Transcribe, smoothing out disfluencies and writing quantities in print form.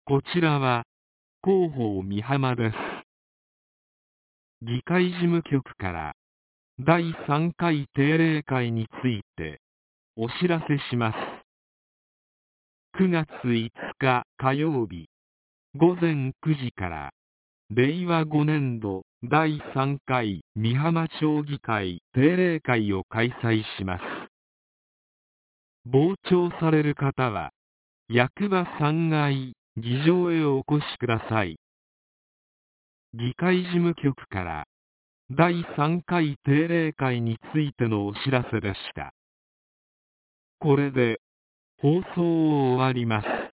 こちらは広報美浜です。議会事務局から第3回定例会についてお知らせします。9月5日火曜日午前9時から令和5年度第3回美浜町議会定例会を開催します。傍聴される方は役場3階議場へお越しください。議会事務局から第3回定例会についてのお知らせでした。これで放送を終わります。